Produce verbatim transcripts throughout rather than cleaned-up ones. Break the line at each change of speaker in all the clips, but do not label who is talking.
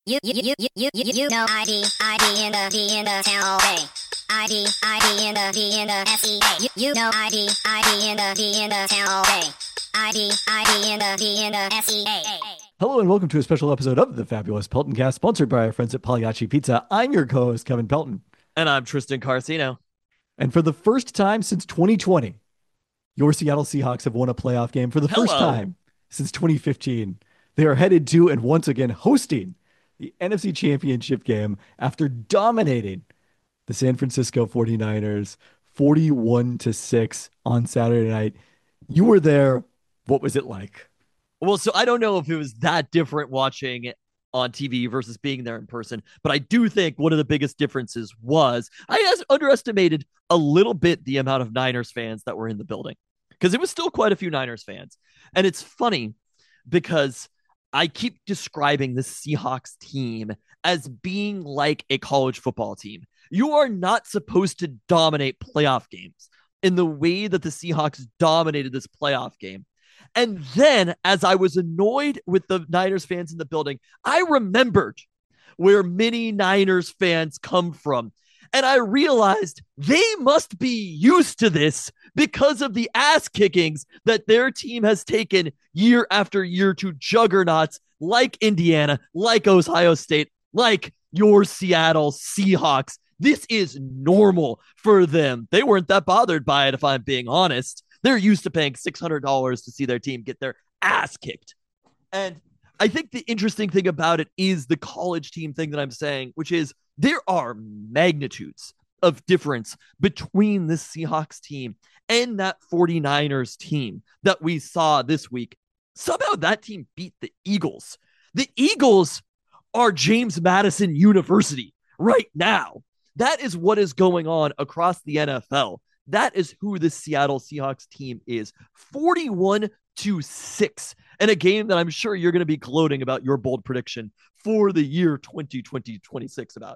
You, you, you, you, you, you, you know I D, I D in the, D in the town all day. I D, I D in the, D in the S E A. You, you know I D, I D in the, D in the town all day. I D, I D in the, D in the S E A.
Hello and welcome to a special episode of the Fabulous Pelton Cast, sponsored by our friends at Pagliacci Pizza. I'm your co-host, Kevin Pelton.
And I'm Tristan Carcino.
And for the first time since twenty twenty, your Seattle Seahawks have won a playoff game for the
Hello.
first time since twenty fifteen. They are headed to and once again hosting the N F C Championship game after dominating the San Francisco forty-niners forty-one to six on Saturday night. You were there. What was it like?
Well, so I don't know if it was that different watching on T V versus being there in person, but I do think one of the biggest differences was I underestimated a little bit the amount of Niners fans that were in the building, because it was still quite a few Niners fans. And it's funny because I keep describing the Seahawks team as being like a college football team. You are not supposed to dominate playoff games in the way that the Seahawks dominated this playoff game. And then, as I was annoyed with the Niners fans in the building, I remembered where many Niners fans come from. And I realized they must be used to this because of the ass kickings that their team has taken year after year to juggernauts like Indiana, like Ohio State, like your Seattle Seahawks. This is normal for them. They weren't that bothered by it, if I'm being honest. They're used to paying six hundred dollars to see their team get their ass kicked. And I think the interesting thing about it is the college team thing that I'm saying, which is there are magnitudes of difference between this Seahawks team and that forty-niners team that we saw this week. Somehow that team beat the Eagles. The Eagles are James Madison University right now. That is what is going on across the N F L. That is who the Seattle Seahawks team is. forty-one to six in a game that I'm sure you're going to be gloating about your bold prediction for the year twenty twenty twenty-six about.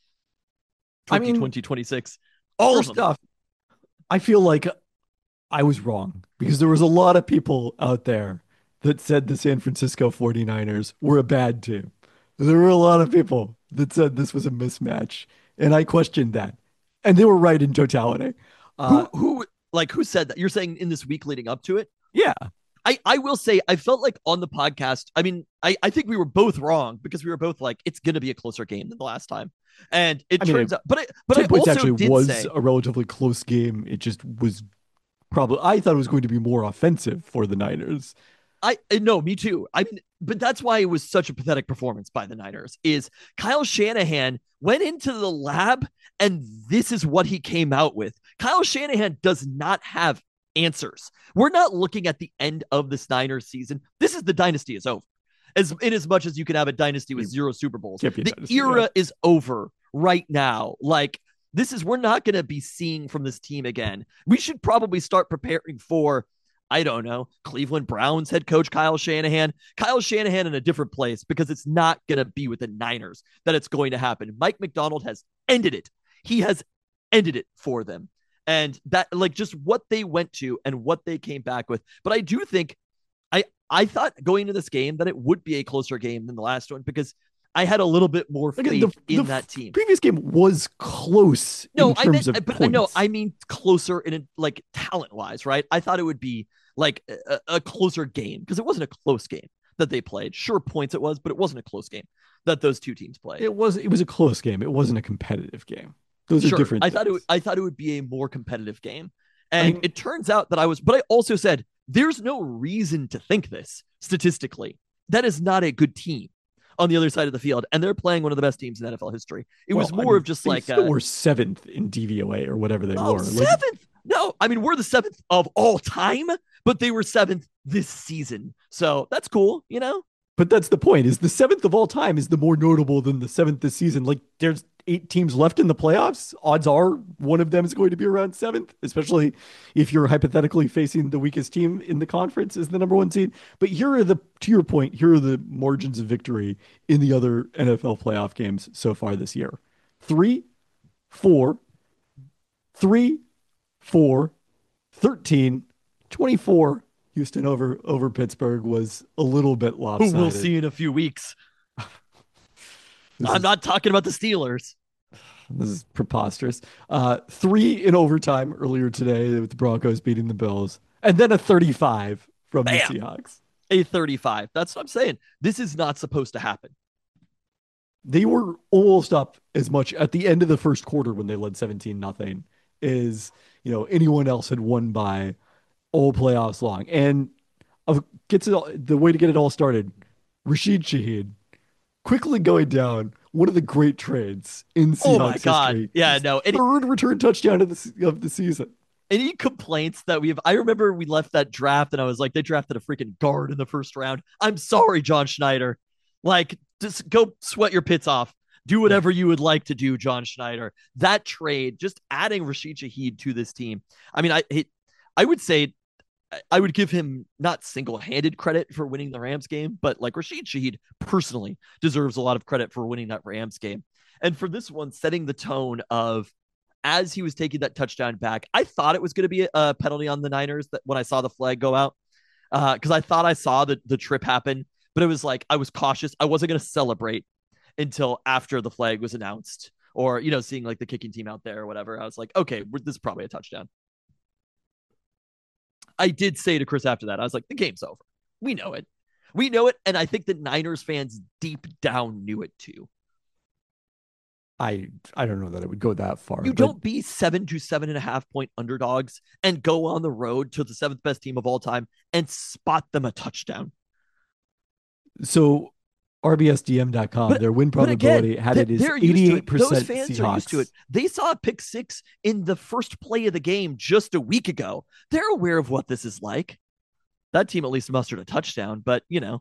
twenty twenty twenty-six. All
first
of them.
off, I feel like I was wrong because there was a lot of people out there that said the San Francisco forty-niners were a bad team. There were a lot of people that said this was a mismatch, and I questioned that. And they were right in totality.
Uh, who, who, like, who said that? You're saying in this week leading up to it?
Yeah.
I, I will say, I felt like on the podcast, I mean, I, I think we were both wrong because we were both like, it's going to be a closer game than the last time. And it
I mean,
turns
it,
out, but I, but I
it
also
actually
did
was
say,
a relatively close game. It just was probably, I thought it was going to be more offensive for the Niners.
I no, me too. I mean, but that's why it was such a pathetic performance by the Niners. Is Kyle Shanahan went into the lab and this is what he came out with. Kyle Shanahan does not have answers. We're not looking at the end of this Niners season. This is the dynasty is over. As in as much as you can have a dynasty with zero Super Bowls, the
dynasty,
era
yeah.
is over right now. Like this is we're not going to be seeing from this team again. We should probably start preparing for. I don't know, Cleveland Browns head coach Kyle Shanahan. Kyle Shanahan in a different place because it's not going to be with the Niners that it's going to happen. Mike Macdonald has ended it. He has ended it for them. And that, like, just what they went to and what they came back with. But I do think, I, I thought going into this game that it would be a closer game than the last one because I had a little bit more faith
Again, the,
in
the
that team.
Previous game was close
no,
in
I
terms
meant,
of
but
points.
no, I mean closer in a, like talent wise, right? I thought it would be like a, a closer game because it wasn't a close game that they played. Sure, points it was, but it wasn't a close game that those two teams played.
It was it was a close game. It wasn't a competitive game. Those
sure,
are different.
I
things.
thought it. I thought it would be a more competitive game, and
I mean,
it turns out that I was. But I also said there's no reason to think this statistically. That is not a good team on the other side of the field, and they're playing one of the best teams in N F L history. It
well,
was more
I mean,
of just
they
like
still
uh,
were seventh in D V O A or whatever they
oh,
were.
Seventh?
Like,
no, I mean we're the seventh of all time, but they were seventh this season, so that's cool, you know.
But that's the point: is the seventh of all time is the more notable than the seventh this season. Like, there's eight teams left in the playoffs. Odds are one of them is going to be around seventh, especially if you're hypothetically facing the weakest team in the conference as the number one seed. But here are the, to your point, here are the margins of victory in the other N F L playoff games so far this year: three, four, three, four, thirteen, twenty-four. Houston over over Pittsburgh was a little bit lopsided.
Who we'll see in a few weeks.
This
I'm
is
not talking about the Steelers.
this is preposterous. Uh, three in overtime earlier today with the Broncos beating the Bills, and then a thirty-five from the
Bam.
Seahawks.
A thirty-five. That's what I'm saying. This is not supposed to happen.
They were almost up as much at the end of the first quarter when they led seventeen nothing as, you know, anyone else had won by all playoffs long. And uh, gets it all, the way to get it all started, Rashid Shaheed quickly going down, one of the great trades in Seahawks
Oh my God.
history.
Yeah,
His
no. And,
third return touchdown of the, of the season.
any complaints that we have? I remember we left that draft and I was like, they drafted a freaking guard in the first round. I'm sorry, John Schneider. Like, just go sweat your pits off. Do whatever you would like to do, John Schneider. That trade, just adding Rashid Shaheed to this team. I mean, I it, I would say I would give him not single-handed credit for winning the Rams game, but like Rashid Shaheed personally deserves a lot of credit for winning that Rams game. And for this one, setting the tone of as he was taking that touchdown back, I thought it was going to be a penalty on the Niners that when I saw the flag go out, because uh, I thought I saw the, the trip happen, but it was like I was cautious. I wasn't going to celebrate until after the flag was announced, or, you know, seeing like the kicking team out there or whatever. I was like, okay, this is probably a touchdown. I did say to Chris after that, I was like, the game's over. We know it. We know it. And I think that Niners fans deep down knew it too.
I I don't know that it would go that far.
You
but...
don't be seven to seven and a half point underdogs and go on the road to the seventh best team of all time and spot them a touchdown.
So R B S D M dot com, their win probability again, had it as eighty-eight percent
Those fans
Seahawks.
Are used to it. They saw a pick six in the first play of the game just a week ago. They're aware of what this is like. That team at least mustered a touchdown, but, you know.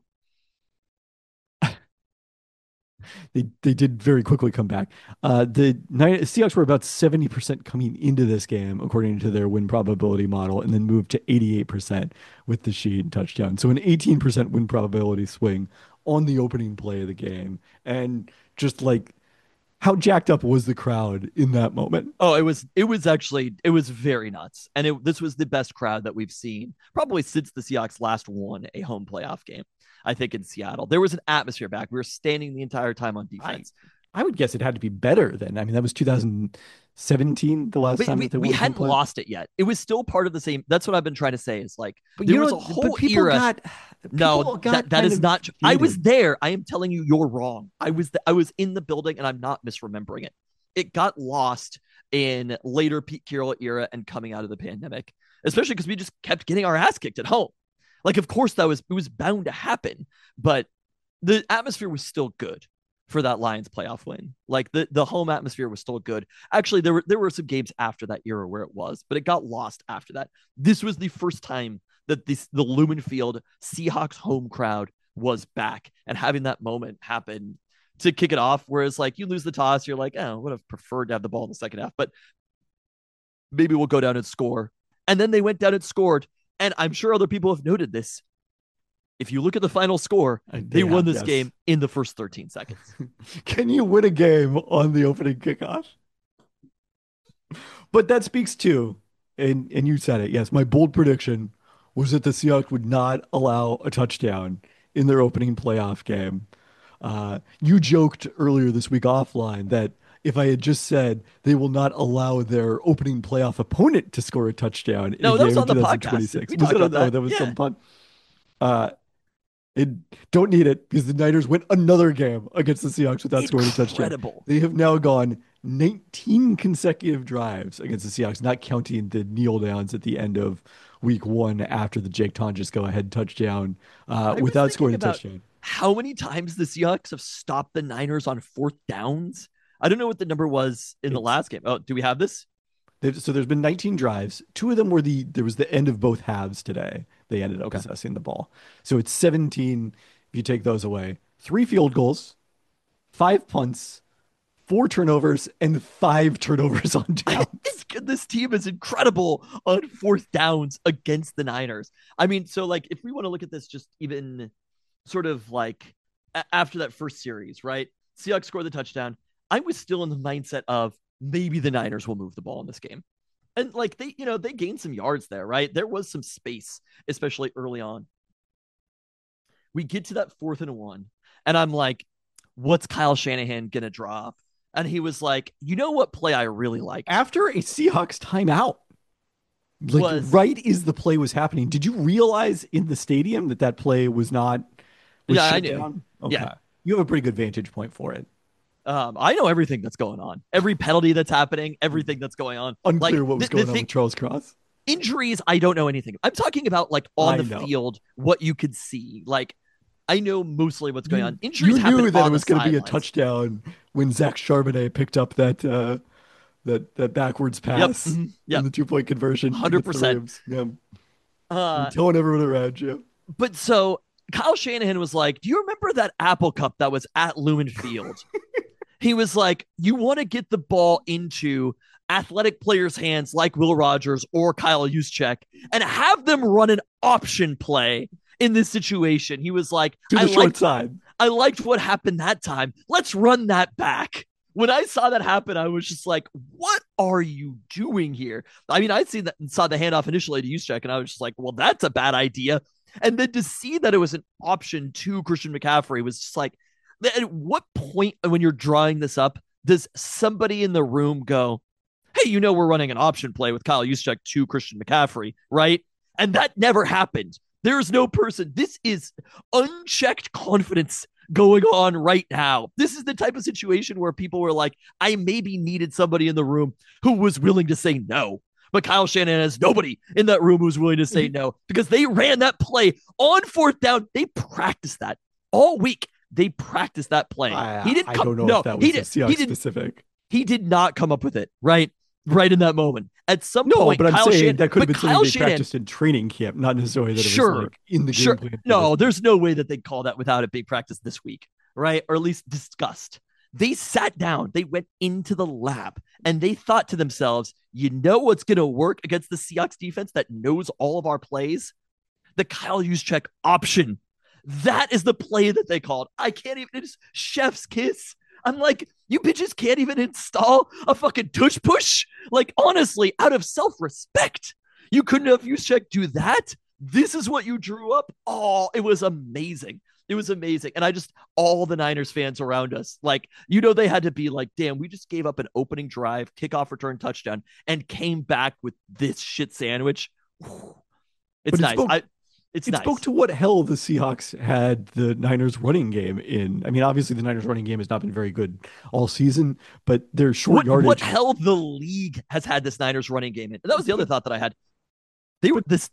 They they did very quickly come back. Uh, the Seahawks were about seventy percent coming into this game, according to their win probability model, and then moved to eighty-eight percent with the Sheed touchdown. So an eighteen percent win probability swing on the opening play of the game. And just like, how jacked up was the crowd in that moment?
Oh, it was it was actually it was very nuts. And it, this was the best crowd that we've seen probably since the Seahawks last won a home playoff game. I think in Seattle, there was an atmosphere back. We were standing the entire time on defense.
I, I would guess it had to be better then. I mean, that was two thousand seventeen, the last
but
time
we,
that they
we
won
hadn't lost it yet. It was still part of the same. That's what I've been trying to say. Is like
but
there
you
was
know,
a whole
people
era.
Got,
no,
got
that, that is not.
Defeated.
I was there. I am telling you, you're wrong. I was the, I was in the building, and I'm not misremembering it. It got lost in later Pete Carroll era and coming out of the pandemic, especially because we just kept getting our ass kicked at home. Like, of course, that was it was bound to happen, but the atmosphere was still good for that Lions playoff win. Like the, the home atmosphere was still good. Actually, there were there were some games after that era where it was, but it got lost after that. This was the first time that this the Lumen Field Seahawks home crowd was back, and having that moment happen to kick it off. Whereas like you lose the toss, you're like, oh, I would have preferred to have the ball in the second half, but maybe we'll go down and score. And then they went down and scored. And I'm sure other people have noted this. If you look at the final score, they, they won have, this yes. game in the first thirteen seconds.
Can you win a game on the opening kickoff? But that speaks to, and, and you said it, yes, my bold prediction was that the Seahawks would not allow a touchdown in their opening playoff game. Uh, you joked earlier this week offline that if I had just said they will not allow their opening playoff opponent to score a touchdown
no,
in
that
a
was
on
on the podcast.
Was that, on, that. Oh, that was yeah. some fun. Uh, it don't need it because the Niners win another game against the Seahawks without
Incredible.
scoring a touchdown. They have now gone nineteen consecutive drives against the Seahawks, not counting the kneel downs at the end of week one after the Jake Tonjes go ahead touchdown uh, without scoring a touchdown.
How many times the Seahawks have stopped the Niners on fourth downs? I don't know what the number was in it's, the last game. Oh, do we have this?
So there's been nineteen drives. Two of them were the, there was the end of both halves today. They ended up okay. possessing the ball. So it's seventeen if you take those away. Three field goals, five punts, four turnovers, and five turnovers on downs.
This team is incredible on fourth downs against the Niners. I mean, so like if we want to look at this just even sort of like a- after that first series, right? Seahawks scored the touchdown. I was still in the mindset of maybe the Niners will move the ball in this game. And like they, you know, they gained some yards there, right? There was some space, especially early on. We get to that fourth and one, and I'm like, what's Kyle Shanahan going to drop? And he was like, you know what play I really like?
After a Seahawks timeout, like
Was-
right as the play was happening, did you realize in the stadium that that play was not was
Yeah, I
shut
knew.
down? Okay.
Yeah.
You have a pretty good vantage point for it.
Um, I know everything that's going on, every penalty that's happening, everything that's going on.
Unclear
Like,
what was
the- the
going on
thing-
with Charles Cross.
Injuries, I don't know anything. I'm talking about like on
I
the
know.
field, what you could see. Like, I know mostly what's going
You-
on. Injuries
you
happen
knew that
on
it was
going
to be a touchdown when Zach Charbonnet picked up that uh, that that backwards pass
mhm, yep.
in the two point conversion.
one hundred percent.
Yeah,
Uh,
I'm telling everyone around you.
but so Kyle Shanahan was like, do you remember that Apple Cup that was at Lumen Field? He was like, you want to get the ball into athletic players' hands like Will Rogers or Kyle Juszczyk and have them run an option play in this situation. He was like,
To the
I
short
liked,
side.
I liked what happened that time. Let's run that back. When I saw that happen, I was just like, what are you doing here? I mean, I'd seen that saw the handoff initially to Juszczyk, and I was just like, well, that's a bad idea. And then to see that it was an option to Christian McCaffrey was just like, at what point when you're drawing this up, does somebody in the room go, hey, you know, we're running an option play with Kyle Juszczyk to Christian McCaffrey, right? And that never happened. There's no person. This is unchecked confidence going on right now. This is the type of situation where people were like, I maybe needed somebody in the room who was willing to say no. But Kyle Shanahan has nobody in that room who's willing to say no because they ran that play on fourth down. They practiced that all week. They practiced that play.
I,
he didn't
I
come,
don't know
no,
if that
he
was
did,
Seahawks
he did,
specific.
He did not come up with it, right? Right in that moment. At some
No,
point,
but I'm
Kyle
saying
Shanahan,
that could have
but
been something
Kyle
they
Shanahan,
practiced in training camp, not necessarily that it
Sure.
was like in the
Sure.
game plan.
No, there's no way that they'd call that without it being practiced this week, right? Or at least discussed. They sat down, they went into the lab, and they thought to themselves, you know what's going to work against the Seahawks defense that knows all of our plays? The Kyle Juszczyk option. That is the play that they called. I can't even, it's chef's kiss. I'm like, you bitches can't even install a fucking tush push? Like, honestly, out of self-respect, you couldn't have Juszczyk do that? This is what you drew up? Oh, it was amazing. It was amazing. And I just, all the Niners fans around us, like, you know, they had to be like, damn, we just gave up an opening drive, kickoff return touchdown, and came back with this shit sandwich. Whew. It's
But it
nice.
spoke-
I, it's
It
nice.
spoke to what hell the Seahawks had the Niners running game in. I mean, obviously the Niners running game has not been very good all season, but their short
what,
yardage.
what hell the league has had this Niners running game in. And that was the other thought that I had. They were this.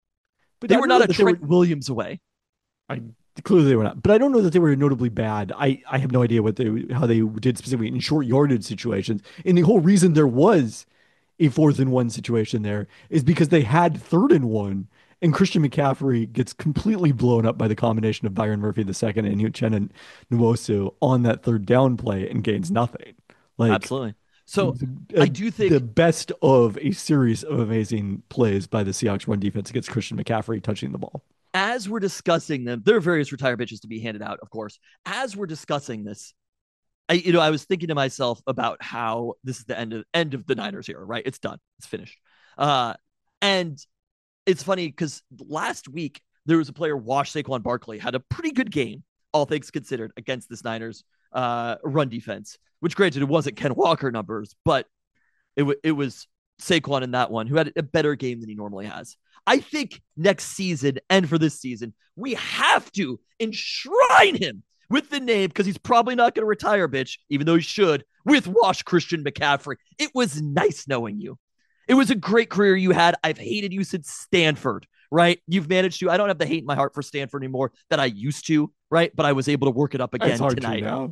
but
They
I
were
don't
not
know
a
that they were-
Trent Williams away.
I clearly they were not, but I don't know that they were notably bad. I, I have no idea what they how they did specifically in short yardage situations. And the whole reason there was a fourth and one situation there is because they had third and one, and Christian McCaffrey gets completely blown up by the combination of Byron Murphy the second and Uchenna Nwosu on that third down play and gains nothing. Like
Absolutely. So
the-
I do think
the best of a series of amazing plays by the Seahawks run defense against Christian McCaffrey touching the ball.
as we're discussing them, there are various retire bitches to be handed out, of course. As we're discussing this, I, you know, I was thinking to myself about how this is the end of end of the Niners era, right? It's done. It's finished. Uh, and it's funny because last week there was a player, Wash Saquon Barkley, had a pretty good game, all things considered, against this Niners uh, run defense, which granted it wasn't Ken Walker numbers, but it, w- it was Saquon in that one who had a better game than he normally has. I think next season and for this season, we have to enshrine him with the name because he's probably not going to retire, bitch, even though he should, with Wash Christian McCaffrey. It was nice knowing you. It was a great career you had. I've hated you since Stanford, right? You've managed to. I don't have the hate in my heart for Stanford anymore that I used to, right? But I was able to work it up again
It's hard
tonight.
to now.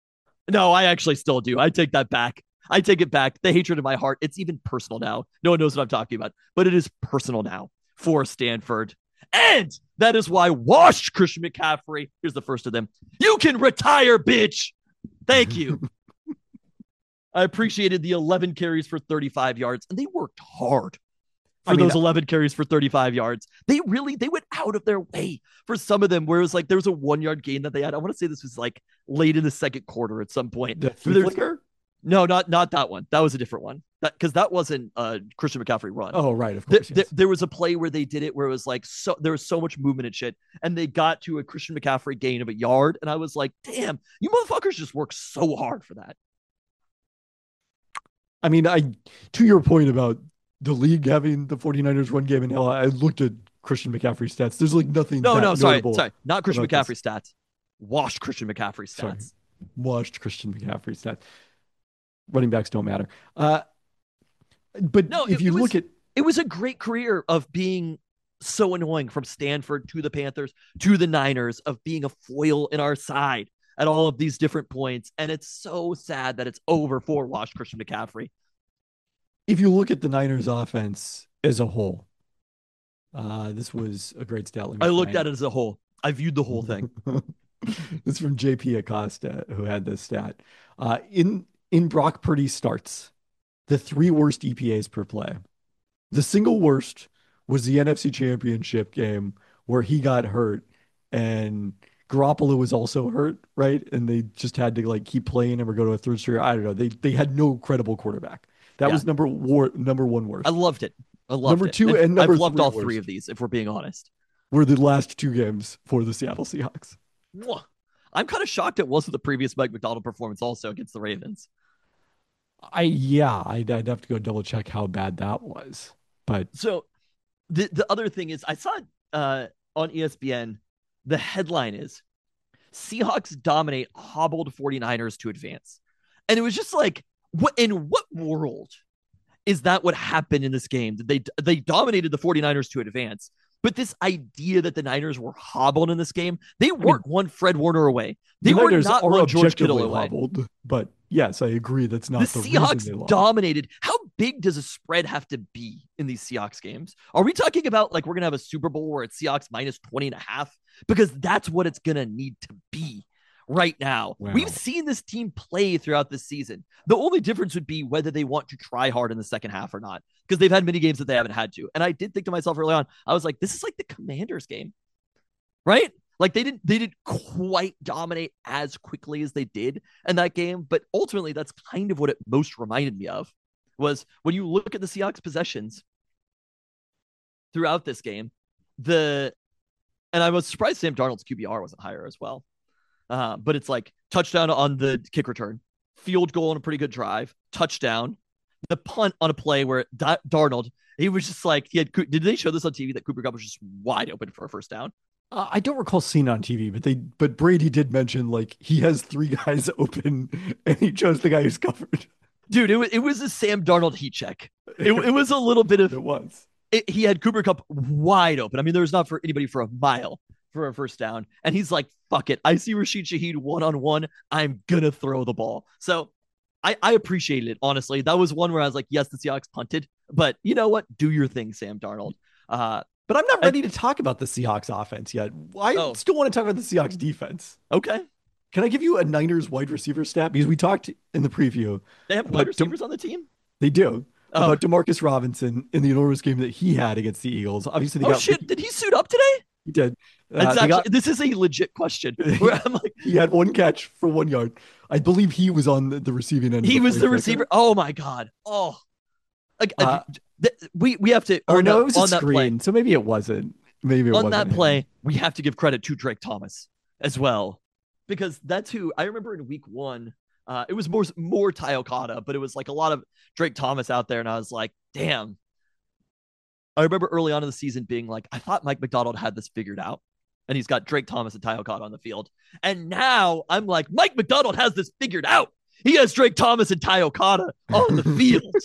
No, I actually still do. I take that back. I take it back. The hatred in my heart, it's even personal now. No one knows what I'm talking about, but it is personal now for Stanford. And that is why Wash Christian McCaffrey, here's the first of them. You can retire, bitch. Thank you. I appreciated the eleven carries for thirty-five yards, and they worked hard for
I mean,
those eleven carries for thirty-five yards. They really, they went out of their way for some of them where it was like, there was a one yard gain that they had. I want to say this was like late in the second quarter at some point.
The flea
There's-
flicker?
No, not, not that one. That was a different one. That because that wasn't a Christian McCaffrey run.
Oh, right, of
Th-
course.
th-
Yes.
there was a play where they did it where it was like so there was so much movement and shit, and they got to a Christian McCaffrey gain of a yard, and I was like, damn, you motherfuckers just work so hard for that.
I mean, I to your point about the league having the 49ers run game in hell, I looked at Christian McCaffrey stats. There's like nothing.
No,
that
no, sorry,
notable
sorry, not Christian
about
McCaffrey stats. Washed Christian McCaffrey
Sorry.
stats.
Watched Christian McCaffrey stats. Running backs don't matter. Uh, but
No,
if
it-
you
it was-
look at
It was a great career of being so annoying, from Stanford to the Panthers to the Niners, of being a foil in our side at all of these different points. And it's so sad that it's over for washed Christian McCaffrey.
if you look at the Niners offense as a whole, uh, this was a great stat. Let me
I looked
find
at it as a whole. I viewed the whole thing.
This is from J P Acosta, who had this stat. Uh, in in Brock Purdy starts, the three worst E P As per play. The single worst was the N F C Championship game where he got hurt, and Garoppolo was also hurt, right? And they just had to like keep playing him or go to a third string. I don't know. They they had no credible quarterback. That
Yeah.
was number war, number one worst.
I loved it. I loved
Number
it.
two and
I've
number
loved
three
all
worst.
three of these, if we're being honest.
Were the last two games for the Seattle Seahawks.
Mwah. I'm kind of shocked it wasn't the previous Mike McDonald performance also against the Ravens.
I yeah, I'd, I'd have to go double check how bad that was. But
So the the other thing is, I saw uh, on E S P N, the headline is Seahawks dominate hobbled 49ers to advance. And it was just like, what in what world is that what happened in this game? They they dominated the 49ers to advance. But this idea that the Niners were hobbled in this game, they weren't one Fred Warner away. They
the
were
Niners
not
are
one George Kittle
objectively
away.
hobbled. But yes, I agree. That's not
The
the, reason
Seahawks
they lost.
dominated. How big does a spread have to be in these Seahawks games? Are we talking about like we're going to have a Super Bowl where it's Seahawks minus twenty and a half? Because that's what it's going to need to be right now.
Wow.
We've seen this team play throughout the season. The only difference would be whether they want to try hard in the second half or not, because they've had many games that they haven't had to. And I did think to myself early on, I was like, this is like the Commanders game, right? Like they didn't they didn't quite dominate as quickly as they did in that game, but ultimately that's kind of what it most reminded me of. Was when you look at the Seahawks possessions throughout this game, the and I was surprised Sam Darnold's Q B R wasn't higher as well. Uh, but it's like touchdown on the kick return, field goal on a pretty good drive, touchdown, the punt on a play where D- Darnold, he was just like, he had, did they show this on T V that Cooper Kupp was just wide open for a first down?
Uh, I don't recall seeing it on T V, but they but Brady did mention like he has three guys open and he chose the guy who's covered.
Dude, it was, it was a Sam Darnold heat check. It, it was a little bit of,
It was.
it, he had Cooper Kupp wide open. I mean, there was not for anybody for a mile for a first down. And he's like, fuck it. I see Rashid Shaheed one-on-one. I'm going to throw the ball. So I, I appreciated it, honestly. That was one where I was like, yes, the Seahawks punted. But you know what? Do your thing, Sam Darnold. Uh,
But I'm not ready to talk about the Seahawks offense yet. I
Oh.
still want to talk about the Seahawks defense.
okay.
Can I give you a Niners wide receiver stat? Because we talked in the preview.
They have
But
wide
Dem-
receivers on the team?
They do.
Oh.
About Demarcus Robinson in the enormous game that he had against the Eagles. Obviously, they
Oh,
got
shit. Did he suit up today?
He did. Uh,
That's
they
actually,
got-
this is a legit question. Where I'm like,
he had one catch for one yard. I believe he was on the, the receiving end. of
he was
play
the
kicker.
receiver. Oh, my God. Oh. Like,
Uh,
th- we, we have to.
Or
on
no,
that-
it was a
on that play,
screen. So maybe it wasn't. Maybe it
on
wasn't
that
him.
play, we have to give credit to Drake Thomas as well, because that's who I remember in week one. Uh, it was more more Ty Okada, but it was like a lot of Drake Thomas out there, and I was like, damn. I remember early on in the season being like, I thought Mike McDonald had this figured out, and he's got Drake Thomas and Ty Okada on the field, and now I'm like, Mike McDonald has this figured out. He has Drake Thomas and Ty Okada on the field.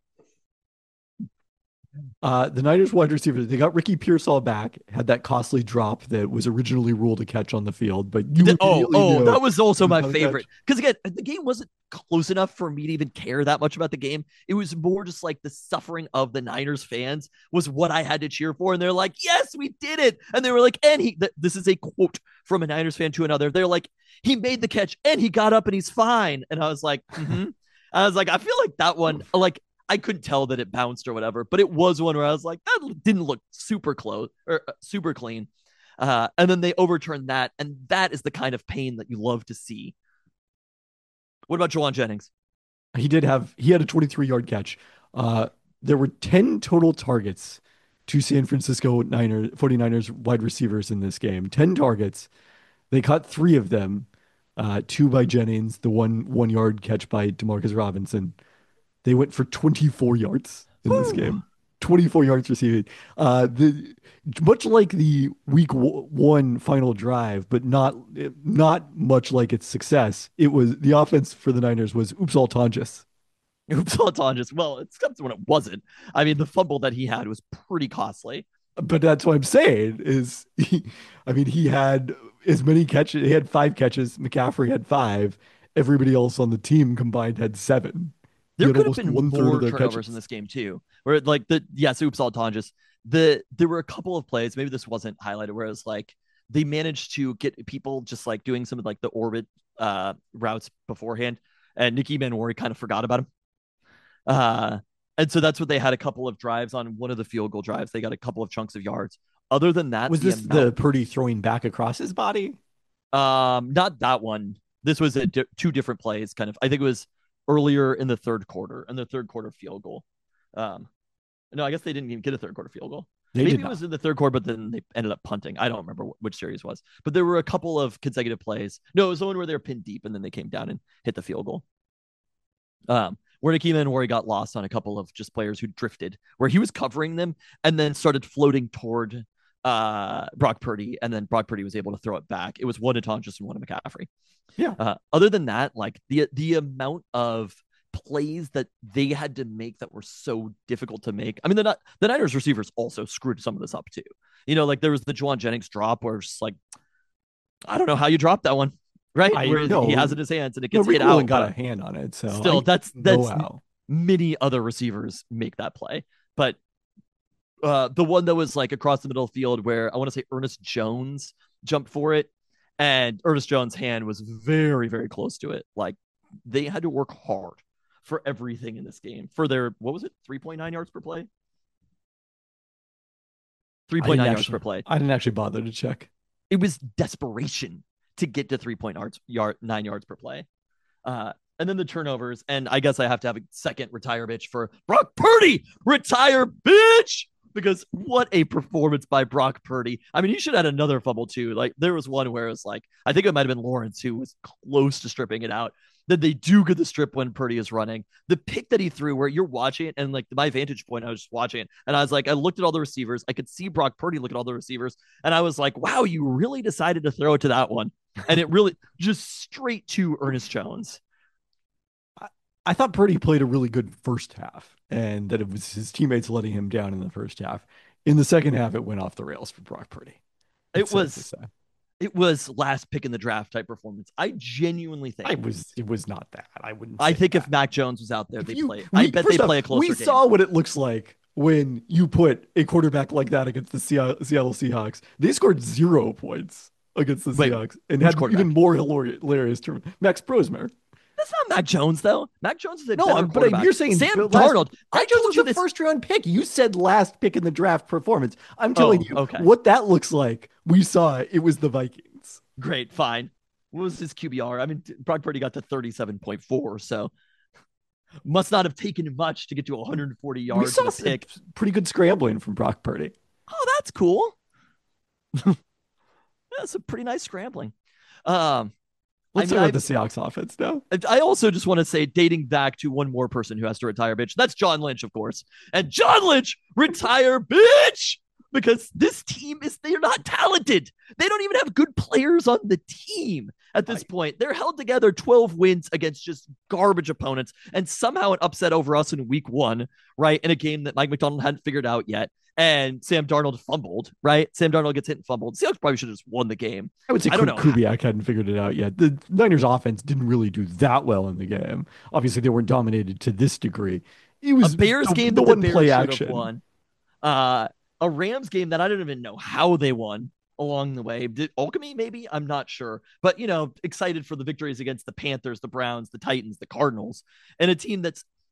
Uh, the Niners wide receivers, they got Ricky Pearsall back, had that costly drop that was originally ruled a catch on the field, but you
Th- oh,
immediately
oh,
knew
that was also
it was
my
not a
favorite.
catch.
Because again, the game wasn't close enough for me to even care that much about the game. It was more just like the suffering of the Niners fans was what I had to cheer for. And they're like, yes, we did it. And they were like, and he, th- this is a quote from a Niners fan to another. They're like, he made the catch and he got up and he's fine. And I was like, mm-hmm. I was like, I feel like that one, like, I couldn't tell that it bounced or whatever, but it was one where I was like, that didn't look super close or uh, super clean. Uh, and then they overturned that. And that is the kind of pain that you love to see. What about Jawan Jennings?
He did have he had a twenty-three yard catch. Uh, there were ten total targets to San Francisco Niners 49ers wide receivers in this game. ten targets. They caught three of them. Uh, two by Jennings, the one one yard catch by Demarcus Robinson. They went for twenty-four yards in this
Woo!
game. twenty-four yards receiving. Uh, the much like the week w- one final drive, but not not much like its success. It was the offense for the Niners was oops all Tonjes.
Oops, just well, except when it wasn't. I mean, the fumble that he had was pretty costly.
But that's what I'm saying is, he, I mean, he had as many catches. He had five catches. McCaffrey had five. Everybody else on the team combined had seven. He
There
had
could have
almost
been
one third of
more
their
turnovers
catches.
in this game too. Where like the yes, oops, all Tonjes. The there were a couple of plays. Maybe this wasn't highlighted. Where it was like they managed to get people just like doing some of like the orbit uh, routes beforehand, and Nicky Manwari kind of forgot about him. Uh, and so that's what they had a couple of drives on one of the field goal drives. They got a couple of chunks of yards. Other than that,
Was
the
this the
amount,
Purdy throwing back across his body?
um, not that one. This was a di- two different plays. Kind of, I think it was earlier in the third quarter, and the third quarter field goal. Um, no, I guess they didn't even get a third quarter field goal.
They
Maybe
did
it
not.
was in the third quarter, but then they ended up punting. I don't remember which series it was, but there were a couple of consecutive plays. No, it was the one where they were pinned deep and then they came down and hit the field goal. Um, where Nikeem and Wari got lost on a couple of just players who drifted, where he was covering them and then started floating toward uh, Brock Purdy, and then Brock Purdy was able to throw it back. It was one to Tonjes and one to McCaffrey.
Yeah.
Uh, other than that, like the the amount of plays that they had to make that were so difficult to make. I mean, the the Niners receivers also screwed some of this up too. You know, like there was the Juwan Jennings drop where it's just like, I don't know how you drop that one, right?
I
Where
know.
he has it in his hands and it
No,
gets
Rick
hit
Rowland
out.
got
But
a hand on it, so
still,
I
that's
know
that's
how.
many other receivers make that play. But uh, the one that was like across the middle of the field where I want to say Ernest Jones jumped for it, and Ernest Jones' hand was very, very close to it. Like they had to work hard for everything in this game for their, what was it, three point nine yards per play?
I didn't
three point nine yards
actually,
per play.
I didn't actually bother to check.
It was desperation to get to three point yards, yard, nine yards per play. Uh, and then the turnovers. And I guess I have to have a second retire bitch for Brock Purdy. Retire bitch. Because what a performance by Brock Purdy. I mean, he should have had another fumble too. Like there was one where it was like, I think it might have been Lawrence who was close to stripping it out. Then they do get the strip when Purdy is running. The pick that he threw where you're watching it, and like my vantage point, I was just watching it. And I was like, I looked at all the receivers. I could see Brock Purdy look at all the receivers. And I was like, wow, you really decided to throw it to that one. And it really just straight to Ernest Jones.
I, I thought Purdy played a really good first half, and that it was his teammates letting him down in the first half. In the second half, it went off the rails for Brock Purdy.
It was it was last pick in the draft type performance. I genuinely think
I was it was not that. I wouldn't.
I think
that.
if Mac Jones was out there,
If
they
you-
play.
we-
I bet they
first off,
play a closer
We
game.
saw what it looks like when you put a quarterback like that against the Seattle Seahawks. They scored zero points against the
Wait,
Seahawks and
which
had
quarterback?
even more hilarious, hilarious term. Max Brosmer.
That's not Mac Jones though. Mac Jones is a
No,
better
I'm- but
quarterback.
you're saying
Sam
last-
Darnold. I
Mac Jones
told
was
you
a
this.
first round pick. You said last pick in the draft performance. I'm telling
Oh,
you
okay.
what that looks like. We saw it. It was the Vikings.
Great, fine. What was his Q B R? I mean, Brock Purdy got to thirty-seven point four, so must not have taken much to get to one hundred forty
We
yards
saw
and a
some
pick.
pretty good scrambling from Brock Purdy.
Oh, that's cool. That's a pretty nice scrambling. Um,
Let's
I mean,
talk
I-
about the Seahawks offense now.
I also just want to say, dating back to one more person who has to retire, bitch. That's John Lynch, of course. And John Lynch, retire, bitch. Because this team is, they're not talented. They don't even have good players on the team at this point. They're held together twelve wins against just garbage opponents and somehow an upset over us in week one, right? In a game that Mike McDonald hadn't figured out yet. And Sam Darnold fumbled, right? Sam Darnold gets hit and fumbled. Seahawks probably should have just won the game.
I would say
I don't know.
Kubiak hadn't figured it out yet. The Niners offense didn't really do that well in the game. Obviously, they weren't dominated to this degree. It was
A Bears
the,
game
the
that
one
the Bears
play
should
action.
have won. Uh, a Rams game that I don't even know how they won along the way. Did Alchemy maybe? I'm not sure. But, you know, excited for the victories against the Panthers, the Browns, the Titans, the Cardinals, and a team that's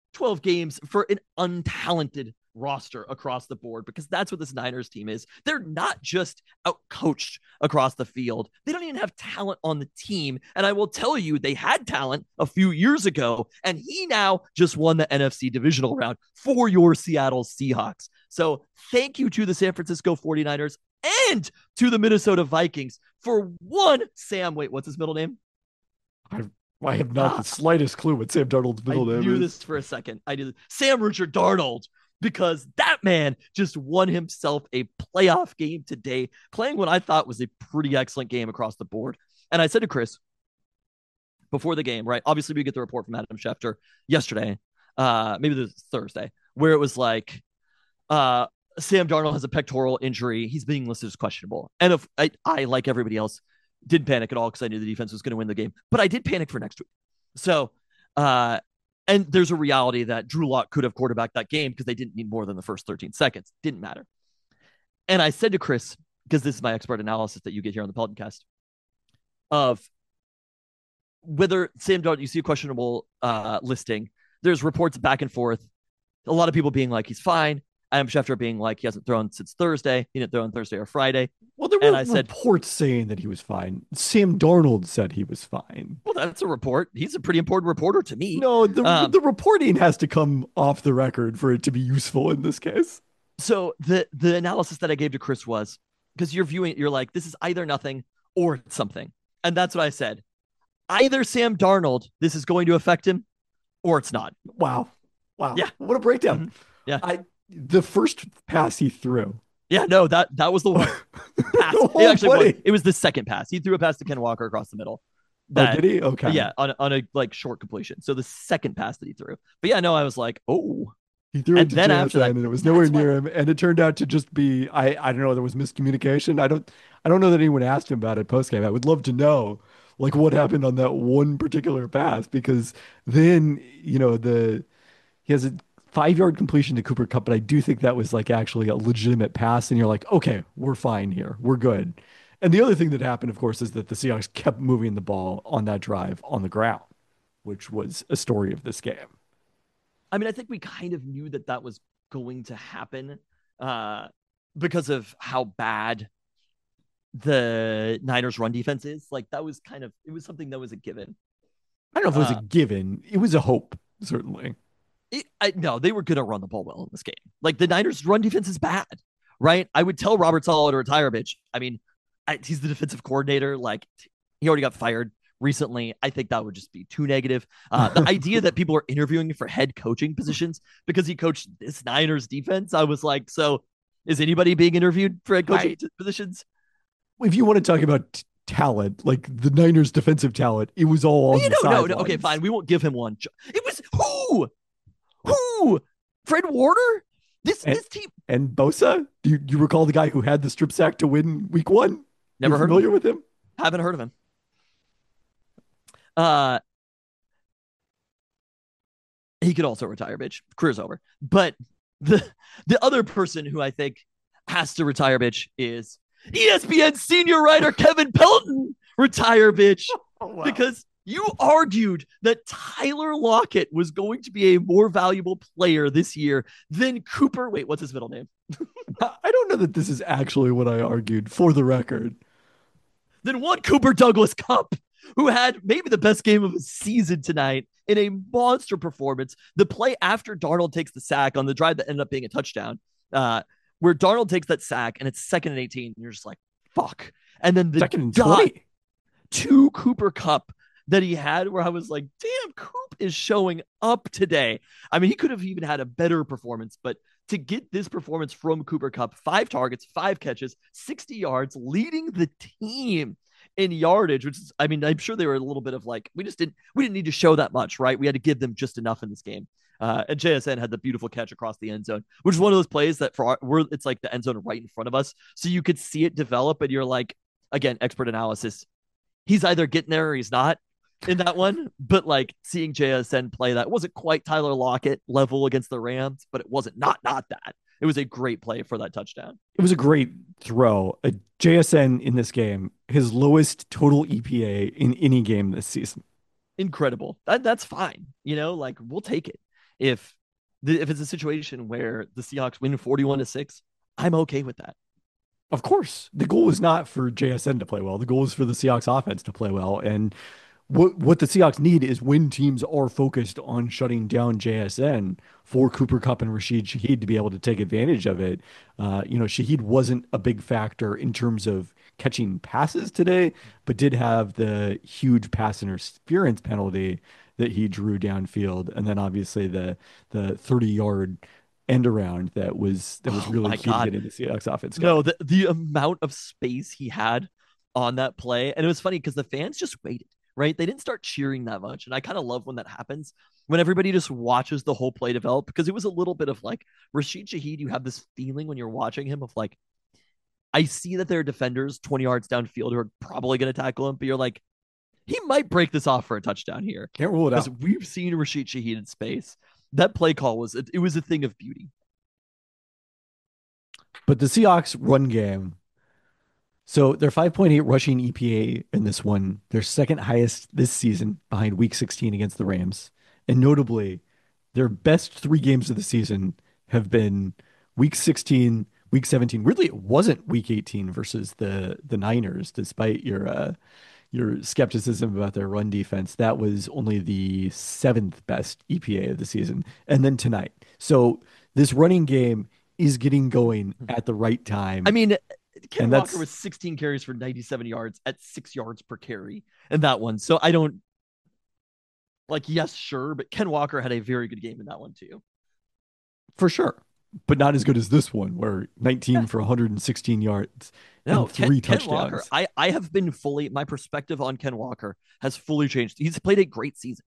twelve games for an untalented roster across the board, because that's what this Niners team is. They're not just outcoached across the field. They don't even have talent on the team. And I will tell you, they had talent a few years ago, and he now just won the N F C divisional round for your Seattle Seahawks. So thank you to the San Francisco forty-niners and to the Minnesota Vikings for one Sam. Wait, what's his middle name?
I, I have not ah, the slightest clue what Sam Darnold's middle
I
name is.
I knew this for a second. I did. Sam Richard Darnold, because that man just won himself a playoff game today, playing what I thought was a pretty excellent game across the board. And I said to Chris before the game, right? Obviously, we get the report from Adam Schefter yesterday, uh, maybe this Thursday, where it was like, uh, Sam Darnold has a pectoral injury. He's being listed as questionable. And if I, I like everybody else, didn't panic at all because I knew the defense was going to win the game. But I did panic for next week. So, uh, and there's a reality that Drew Lock could have quarterbacked that game because they didn't need more than the first thirteen seconds. Didn't matter. And I said to Chris, because this is my expert analysis that you get here on the podcast, of whether Sam Darnold, you see a questionable uh, listing, there's reports back and forth. A lot of people being like, he's fine. Adam Schefter being like, he hasn't thrown since Thursday. He didn't throw on Thursday or Friday.
Well, there were and I said, reports saying that he was fine. Sam Darnold said he was fine.
Well, that's a report. He's a pretty important reporter to me.
No, the, um, the reporting has to come off the record for it to be useful in this case.
So the, the analysis that I gave to Chris was, because you're viewing, you're like, this is either nothing or it's something. And that's what I said. Either Sam Darnold, this is going to affect him, or it's not.
Wow. Wow.
Yeah.
What a breakdown.
Mm-hmm. Yeah.
I, the first pass he threw.
Yeah, no, that that was the one pass.
the
it actually
was,
it was the second pass. He threw a pass to Ken Walker across the middle.
That, oh, did he? Okay.
Yeah, on, on a like short completion. So the second pass that he threw. But yeah, no, I was like, oh.
He threw it to then after that, and it was nowhere near him. And it turned out to just be, I, I don't know, there was miscommunication. I don't I don't know that anyone asked him about it post game. I would love to know like what happened on that one particular pass, because then, you know, the he has a five-yard completion to Cooper Kupp, but I do think that was like actually a legitimate pass, and you're like, okay, we're fine here. We're good. And the other thing that happened, of course, is that the Seahawks kept moving the ball on that drive on the ground, which was a story of this game.
I mean, I think we kind of knew that that was going to happen uh, because of how bad the Niners run defense is. Like that was kind of, it was something that was a given.
I don't know if it was uh, a given. It was a hope, certainly.
It, I, no, they were going to run the ball well in this game. Like the Niners run defense is bad, right? I would tell Robert Saleh to retire, bitch. I mean, I, he's the defensive coordinator. Like he already got fired recently. I think that would just be too negative. Uh, the idea that people are interviewing for head coaching positions because he coached this Niners defense, I was like, so is anybody being interviewed for head coaching I, positions?
If you want to talk about t- talent, like the Niners defensive talent, it was all on
no,
the
no, no, no.
lines.
Okay, fine. We won't give him one. It was who? Who? Fred Warner? This
and,
this team
and Bosa? Do you, you recall the guy who had the strip sack to win week one?
Never
You're
heard
familiar
of him.
with him?
Haven't heard of him. Uh, he could also retire, bitch. Career's over. But the the other person who I think has to retire, bitch, is E S P N senior writer Kevin Pelton. Retire, bitch.
Oh, wow.
Because you argued that Tyler Lockett was going to be a more valuable player this year than Cooper. Wait, what's his middle name?
I don't know that this is actually what I argued, for the record.
Then one Cooper Douglas Cup, who had maybe the best game of his season tonight in a monster performance. The play after Darnold takes the sack on the drive that ended up being a touchdown, uh, where Darnold takes that sack and it's second and eighteen. And you're just like, fuck. And then the
second and twenty
to Cooper Kupp that he had, where I was like, damn, Coop is showing up today. I mean, he could have even had a better performance, but to get this performance from Cooper Kupp, five targets, five catches, sixty yards, leading the team in yardage, which is, I mean, I'm sure they were a little bit of like, we just didn't, we didn't need to show that much, right? We had to give them just enough in this game. Uh, and J S N had the beautiful catch across the end zone, which is one of those plays that for our, we're, it's like the end zone right in front of us. So you could see it develop and you're like, again, expert analysis. He's either getting there or he's not in that one, but like seeing J S N play that wasn't quite Tyler Lockett level against the Rams, but it wasn't not, not that. It was a great play for that touchdown.
It was a great throw. A J S N in this game, his lowest total E P A in any game this season.
Incredible. That that's fine. You know, like we'll take it. If the, if it's a situation where the Seahawks win forty-one to six, I'm okay with that.
Of course, the goal is not for J S N to play well. The goal is for the Seahawks offense to play well. And what what the Seahawks need is when teams are focused on shutting down J S N for Cooper Kupp and Rashid Shaheed to be able to take advantage of it. Uh, you know, Shaheed wasn't a big factor in terms of catching passes today, but did have the huge pass interference penalty that he drew downfield, and then obviously the the thirty yard end around that was that was
Oh
really
my
key to
God.
getting the Seahawks offense
No,
going.
the, the amount of space he had on that play. And it was funny because the fans just waited, right? They didn't start cheering that much. And I kind of love when that happens, when everybody just watches the whole play develop, because it was a little bit of like Rashid Shaheed. You have this feeling when you're watching him of like, I see that there are defenders twenty yards downfield who are probably going to tackle him, but you're like, he might break this off for a touchdown here.
Can't rule it
Because
out.
we've seen Rashid Shaheed in space. That play call was, it, it was a thing of beauty.
But the Seahawks run game, so they're five point eight rushing E P A in this one. They're second highest this season behind week sixteen against the Rams. And notably, their best three games of the season have been week sixteen, week seventeen. Really, it wasn't week eighteen versus the the Niners, despite your uh, your skepticism about their run defense. That was only the seventh best E P A of the season. And then tonight. So this running game is getting going at the right
I
time.
mean, Ken
And
Walker
that's
was sixteen carries for ninety-seven yards at six yards per carry in that one. So I don't like, yes, sure, but Ken Walker had a very good game in that one too.
for sure, but not as good as this one, where
Yeah.
nineteen for one hundred sixteen yards
No,
and
Ken,
three
Ken Walker,
touchdowns.
I, I have been fully, my perspective on Ken Walker has fully changed. He's played a great season.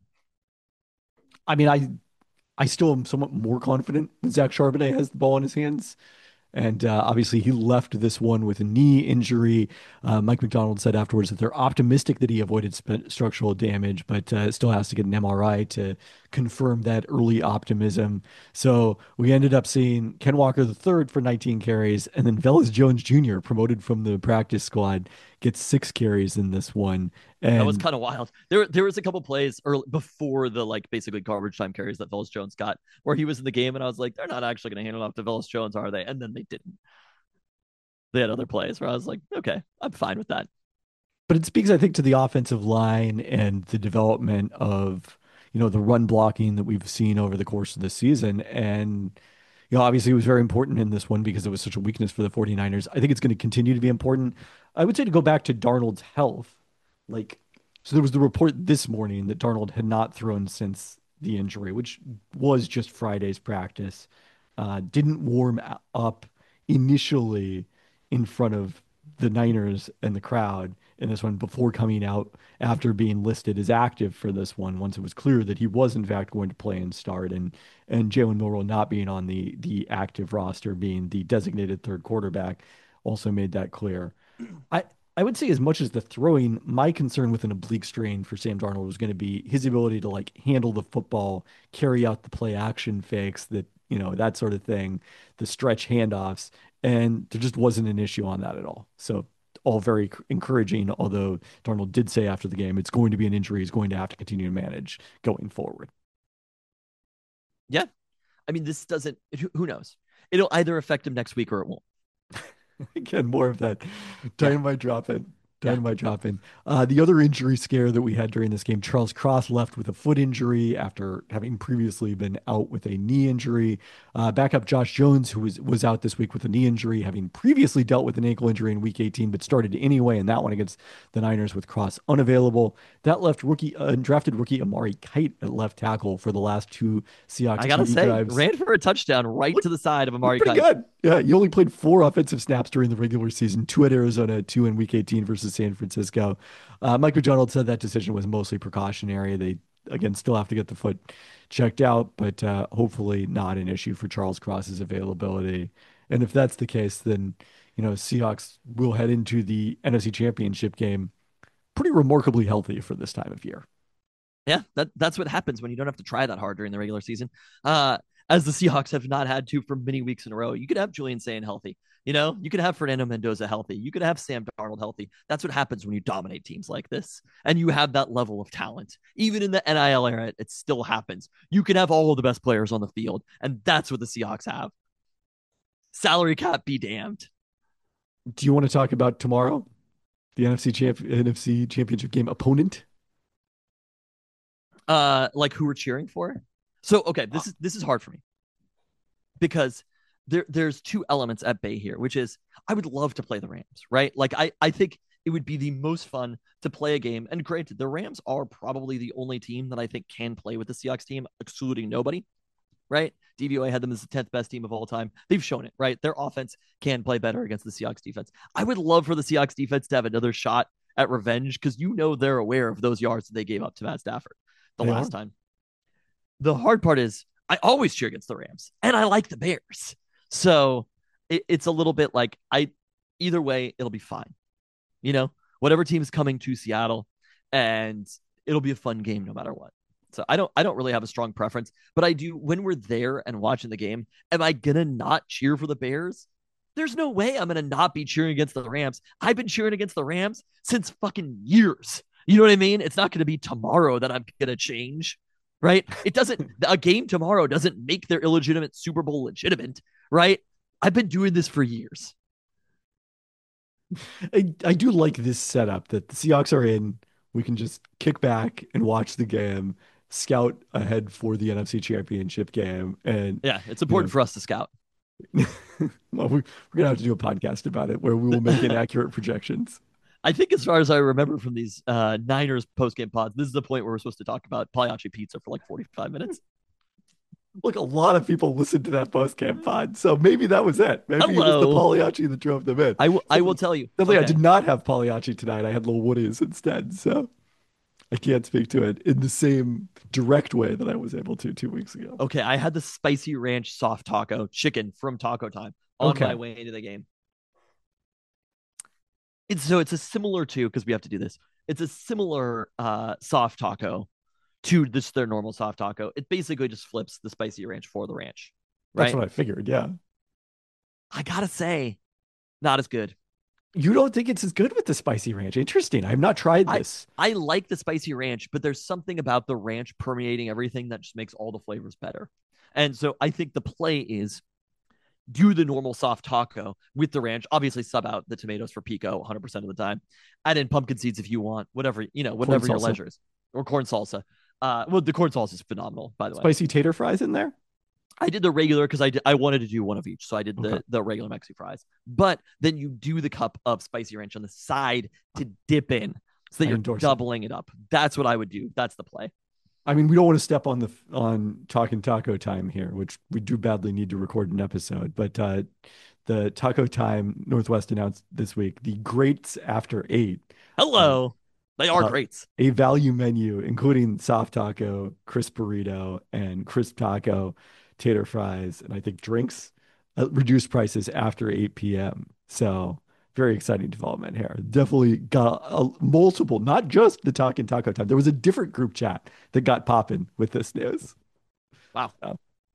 I mean, I I still am somewhat more confident when Zach Charbonnet has the ball in his hands. And uh, obviously, he left this one with a knee injury. Uh, Mike McDonald said afterwards that they're optimistic that he avoided sp- structural damage, but uh, still has to get an M R I to confirm that early optimism. So we ended up seeing Ken Walker the third for nineteen carries, and then Velus Jones Junior, promoted from the practice squad, gets six carries in this one.
That was
And
kind of wild. There, there was a couple plays early before the like basically garbage time carries that Velus Jones got, where he was in the game, and I was like, they're not actually going to hand it off to Velus Jones, are they? And then they didn't. They had other plays where I was like, okay, I'm fine with that.
but it speaks, I think, to the offensive line and the development of, you know, the run blocking that we've seen over the course of the season. And, you know, obviously it was very important in this one because it was such a weakness for the 49ers. I think it's going to continue to be important. I would say to go back to Darnold's health, like, so there was the report this morning that Darnold had not thrown since the injury, which was just Friday's practice. Uh, didn't warm a- up initially in front of the Niners and the crowd in this one before coming out after being listed as active for this one, once it was clear that he was in fact going to play and start, and and Jalen Milroe not being on the the active roster, being the designated third quarterback, also made that clear. I I would say as much as the throwing, my concern with an oblique strain for Sam Darnold was going to be his ability to like handle the football, carry out the play action fakes, that you know that sort of thing, the stretch handoffs, and there just wasn't an issue on that at all. So all very encouraging. Although Darnold did say after the game, it's going to be an injury he's going to have to continue to manage going forward.
Yeah. I mean, this doesn't, who knows? It'll either affect him next week or it won't.
Again, more of that
Yeah.
dynamite drop in.
Yeah.
Dynamite drop in. Uh, the other injury scare that we had during this game, Charles Cross left with a foot injury after having previously been out with a knee injury. Uh, backup Josh Jones, who was, was out this week with a knee injury, having previously dealt with an ankle injury in week eighteen, but started anyway in that one against the Niners with Cross unavailable. That left rookie, uh, drafted rookie Amari Kite at left tackle for the last two Seahawks
I gotta
T D
say,
drives.
ran for a touchdown right
Look-
to the side of Amari
Pretty
Kite.
good. Yeah, he only played four offensive snaps during the regular season, two at Arizona, two in Week eighteen versus San Francisco. Uh, Mike McDonald said that decision was mostly precautionary. They, again, still have to get the foot checked out, but uh, hopefully not an issue for Charles Cross's availability. And if that's the case, then, you know, Seahawks will head into the N F C Championship game pretty remarkably healthy for this time of year.
Yeah, that, that's what happens when you don't have to try that hard during the regular season. Uh, as the Seahawks have not had to for many weeks in a row. You could have Julian Sane healthy. You know, you could have Fernando Mendoza healthy. You could have Sam Darnold healthy. That's what happens when you dominate teams like this. And you have that level of talent. Even in the N I L era, it still happens. You can have all of the best players on the field. And that's what the Seahawks have. Salary cap be damned.
Do you want to talk about tomorrow? The N F C champ N F C championship game opponent?
Uh, like who we're cheering for? So, okay, this is this is hard for me because there there's two elements at bay here, which is I would love to play the Rams, right? Like I I think it would be the most fun to play a game. And granted, the Rams are probably the only team that I think can play with the Seahawks team, excluding nobody, right? D V O A had them as the tenth best team of all time. They've shown it, right? Their offense can play better against the Seahawks defense. I would love for the Seahawks defense to have another shot at revenge because you know they're aware of those yards that they gave up to Matt Stafford the
They
last
are.
time. The hard part is I always cheer against the Rams and I like the Bears. So it, it's a little bit like I either way, it'll be fine. You know, whatever team's coming to Seattle, and it'll be a fun game no matter what. So I don't I don't really have a strong preference, but I do when we're there and watching the game, am I gonna not cheer for the Bears? There's no way I'm gonna not be cheering against the Rams. I've been cheering against the Rams since fucking years. You know what I mean? It's not gonna be tomorrow that I'm gonna change. Right? It doesn't a game tomorrow doesn't make their illegitimate Super Bowl legitimate, right? I've been doing this for years.
I, I do like this setup that the Seahawks are in. We can just kick back and watch the game, scout ahead for the N F C Championship game, and
Yeah, it's important
know,
for us to scout.
well, we, we're gonna have to do a podcast about it where we will make inaccurate projections.
I think as far as I remember from these uh, Niners post-game pods, this is the point where we're supposed to talk about Pagliacci pizza for like forty-five minutes.
Look, a lot of people listened to that post camp pod, so maybe that was it. Maybe it was the
Hello.
Pagliacci that drove them in.
I, w- I will tell you.
Sadly, I
Okay.
did not have Pagliacci tonight. I had Lil Woodies instead, so I can't speak to it in the same direct way that I was able to two weeks ago.
Okay, I had the spicy ranch soft taco chicken from Taco Time on
Okay.
my way into the game. It's so it's a similar to because we have to do this. It's a similar uh, soft taco to this their normal soft taco. It basically just flips the spicy ranch for the ranch,
That's
right?
what I figured. Yeah.
I gotta say, not as good.
You don't think it's as good with the spicy ranch? Interesting. I've not tried
I-
this.
I like the spicy ranch, but there's something about the ranch permeating everything that just makes all the flavors better. And so I think the play is do the normal soft taco with the ranch. Obviously, sub out the tomatoes for pico one hundred percent of the time. Add in pumpkin seeds if you want, whatever, you know, whatever your
salsa.
leisure is. Or corn salsa. Uh, well, the corn salsa is phenomenal, by the way.
Spicy tater fries in there?
I did the regular because I did, I wanted to do one of each, so I did the
Okay.
the regular Mexi fries. But then you do the cup of spicy ranch on the side to dip in, so that
I
you're
endorse it.
doubling it up. That's what I would do. That's the play.
I mean, we don't want to step on the on talking taco time here, which we do badly need to record an episode. But uh, the Taco Time Northwest announced this week the greats after eight,
Hello, they are
uh,
greats.
a value menu including soft taco, crisp burrito, and crisp taco, tater fries, and I think drinks at reduced prices after eight p m. So very exciting development here. Definitely got a, multiple, not just the Talking Taco Time. There was a different group chat that got popping with this news.
Wow.
So,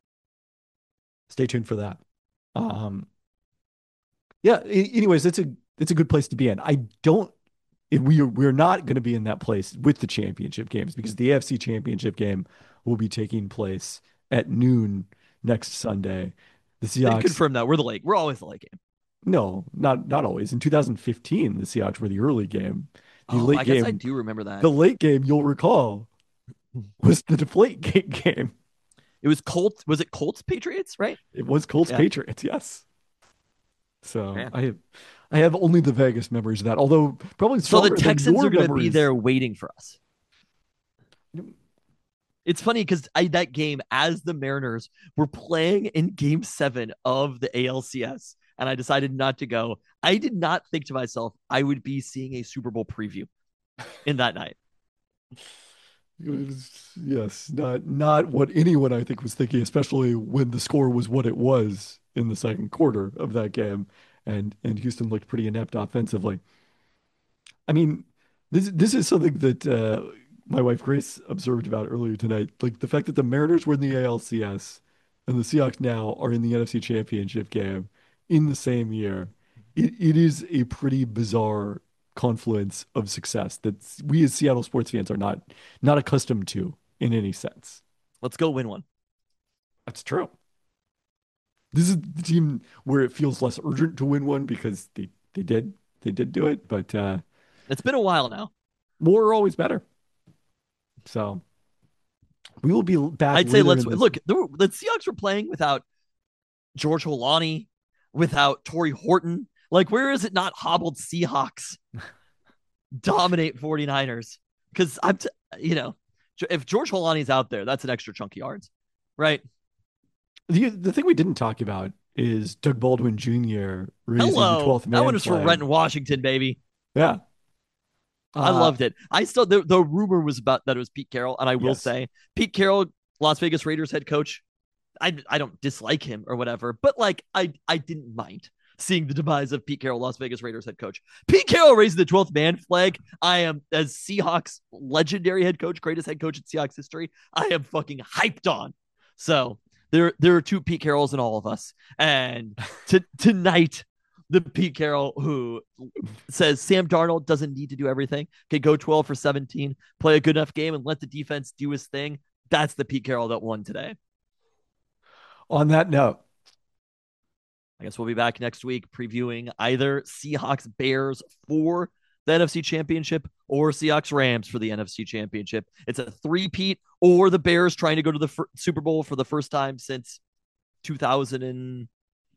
stay tuned for that. Um, yeah. a- Anyways, it's a it's a good place to be in. I don't. If we are, we're not going to be in that place with the championship games because the A F C Championship game will be taking place at noon next Sunday. The
Didn't
Seahawks.
confirm that we're the lake. We're always the late game.
No, not not always. In two thousand fifteen, the Seahawks were the early game. The
Oh,
late
I guess
game,
I do remember that.
the late game, you'll recall, was the Deflate Gate game.
It was Colts. Was it Colts Patriots? Right.
It was Colts
Yeah.
Patriots, yes. So
Yeah.
I have I have only the Vegas memories of that. Although probably
So the
stronger than
Texans
your
are going to be
memories.
there waiting for us. It's funny because I that game as the Mariners were playing in Game Seven of the A L C S, and I decided not to go. I did not think to myself I would be seeing a Super Bowl preview in that night.
It was, yes, not not what anyone I think was thinking, especially when the score was what it was in the second quarter of that game, and and Houston looked pretty inept offensively. I mean, this this is something that uh, my wife Grace observed about earlier tonight, like the fact that the Mariners were in the A L C S and the Seahawks now are in the N F C Championship game in the same year, it, it is a pretty bizarre confluence of success that we as Seattle sports fans are not not accustomed to in any sense.
Let's go win one.
That's true. This is the team where it feels less urgent to win one because they, they did they did do it, but uh,
It's been a while now.
more are always better. So we will be back.
I'd say
later
let's
in this-
look. The, the Seahawks were playing without George Holani, without Torrey Horton. Like, where is it not hobbled Seahawks dominate 49ers? Because I'm, t- you know, if George Holani's out there, that's an extra chunk of yards, right?
The the thing we didn't talk about is Doug Baldwin Junior raising the
Hello,
twelfth man
that one was for
flag.
Renton, Washington, baby.
Yeah.
I
Uh,
loved it. I still the, the rumor was about that it was Pete Carroll, and I will
Yes.
say Pete Carroll, Las Vegas Raiders head coach. I I don't dislike him or whatever, but like I I didn't mind seeing the demise of Pete Carroll, Las Vegas Raiders head coach. Pete Carroll raising the twelfth man flag. I am, as Seahawks legendary head coach, greatest head coach in Seahawks history, I am fucking hyped on. So there there are two Pete Carrolls in all of us, and to, tonight. The Pete Carroll who says Sam Darnold doesn't need to do everything, can go twelve for seventeen, play a good enough game, and let the defense do his thing. That's the Pete Carroll that won today.
On that note,
I guess we'll be back next week previewing either Seahawks Bears for the N F C Championship or Seahawks Rams for the N F C Championship. It's a three-peat, or the Bears trying to go to the fir- Super Bowl for the first time since two thousand and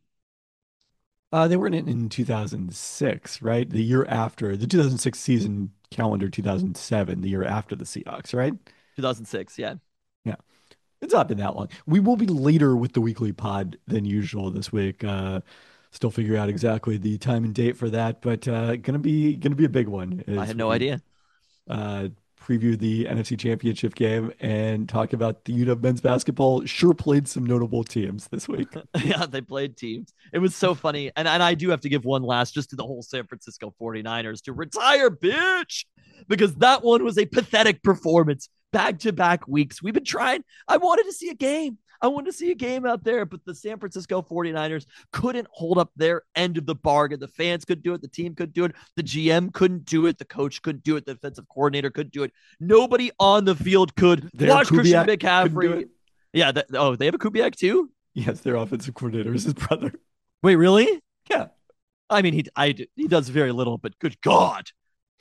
uh, they were in it in two thousand six, right? The year after the two thousand six season calendar, two thousand seven, the year after the Seahawks, right?
two thousand six. Yeah.
Yeah. It's not been that long. We will be later with the weekly pod than usual this week. Uh, still figure out exactly the time and date for that, but uh, gonna be gonna be a big one.
I
as
had no
we,
idea.
Uh, preview the N F C Championship game and talk about the U W men's basketball. Sure played some notable teams this week.
Yeah, they played teams. It was so funny. And, and I do have to give one last just to the whole San Francisco 49ers to retire, bitch, because that one was a pathetic performance. Back to back weeks. We've been trying. I wanted to see a game. I wanted to see a game out there, but the San Francisco 49ers couldn't hold up their end of the bargain. The fans couldn't do it. The team couldn't do it. The G M couldn't do it. The coach couldn't do it. The defensive coordinator couldn't do it. Nobody on the field could.
Their
Watch Christian
Kubiak couldn't do
McCaffrey.
it.
Yeah. That, oh, they have a Kubiak too?
Yes, their offensive coordinator is his brother.
Wait, really?
Yeah.
I mean, he I, he does very little, but good God.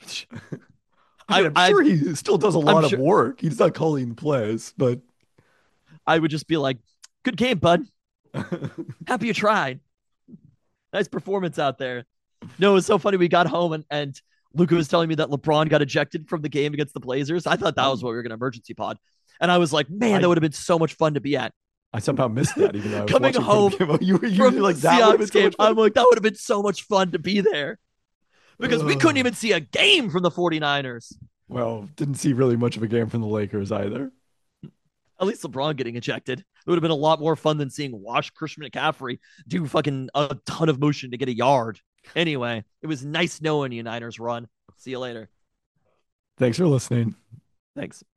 I mean, I'm
I-
sure he still does a lot of
sure-
work. He's not calling plays, but
I would just be like, good game, bud. Happy you tried. Nice performance out there. No, it was so funny. We got home and, and Luca was telling me that LeBron got ejected from the game against the Blazers. I thought that was what we were going to emergency pod. And I was like, man,
I-
that would have been so much fun to be at.
I somehow missed that. Even though I was
Coming
watching
home
from the game. you were you
From
were
the
like that would have been
Seahawks
so
game,
much fun.
I'm like, that would have been so much fun to be there. Because we couldn't
Ugh.
even see a game from the 49ers.
Well, didn't see really much of a game from the Lakers either.
At least LeBron getting ejected. It would have been a lot more fun than seeing Wash Christian McCaffrey do fucking a ton of motion to get a yard. Anyway, it was nice knowing you Niners run. See you later.
Thanks for listening.
Thanks.